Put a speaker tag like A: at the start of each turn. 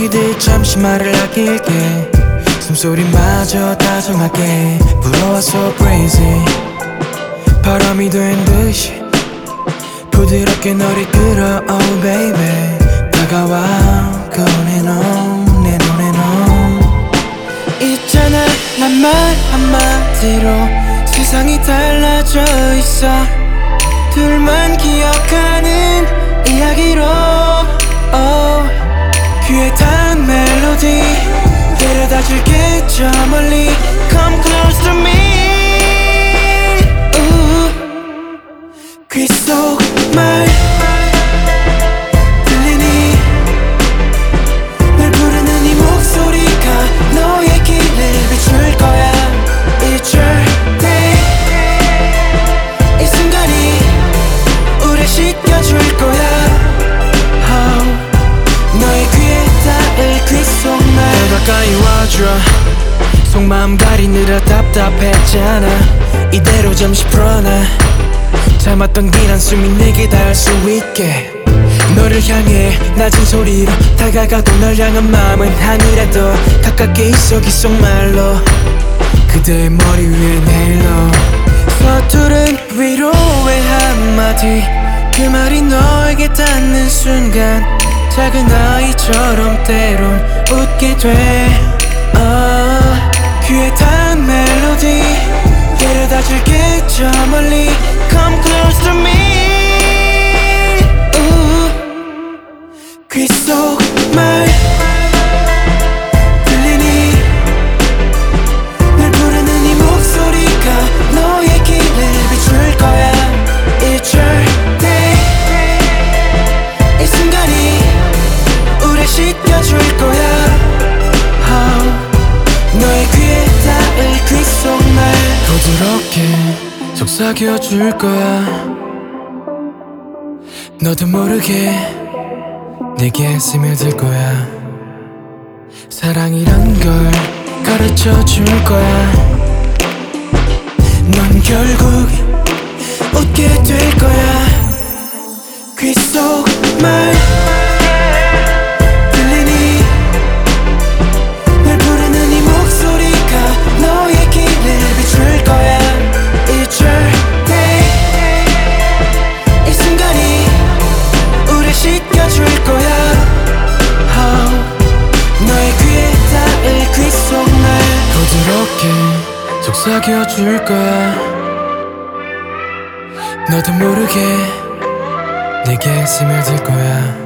A: 기대 잠시 말을 아낄게. 숨소리마저 다정하게 불어와 so crazy. 바람이 된 듯이 부드럽게 너를 끌어 oh baby. 다가와 꺼내놓은 내 눈에 넌 있잖아. 난 말 한마디로 세상이 달라져 있어. 둘만 기억하는 이야기로 귀에 닿은 멜로디 데려다 줄게 저 멀리. Come close to me. 귀 속 말 들리니 널 부르는 이 목소리가 너의 길을 비출 거야. It's your day. 이 순간이 우릴 씻겨줄 거야. 너의 귀에 닿을 귀 속 말. 더 가까이 와줘. 속마음 가리느라 답답했잖아. 이대로 잠시 풀어놔. 참았던 긴 한숨이 내게 닿을 수 있게. 너를 향해 낮은 소리로 다가가도 널 향한 마음은 하늘에도 가깝게 있어 귓속말로. 그대의 머리 위엔 헤일로. 서투른 위로의 한마디 그 말이 너에게 닿는 순간 작은 아이처럼 때론 웃게 돼. 귀에 닿은 멜로디 데려다 줄게 저 멀리. Come close to me. 귀 속 말 들리니 널 부르는 이 목소리가 너의 길을 비출 거야. It's your day. 이 순간이 우릴 씻겨줄 거야. 너의 귀에 닿을 귀 속 말 부드럽게 속삭여줄 거야. 너도 모르게 내게 스며들 거야. 사랑이란 걸 가르쳐줄 거야. 넌 결국 웃게 될 거야. 귀 속 말 들리니 널 부르는 이 목소리가 너의 길을 비출 거야. It's your day. 이 순간이 우릴 씻겨줄 거야. 너의 귀에 닿을 귀 속 말 부드럽게 속삭여줄 거야. 너도 모르게 내게 스며들 거야.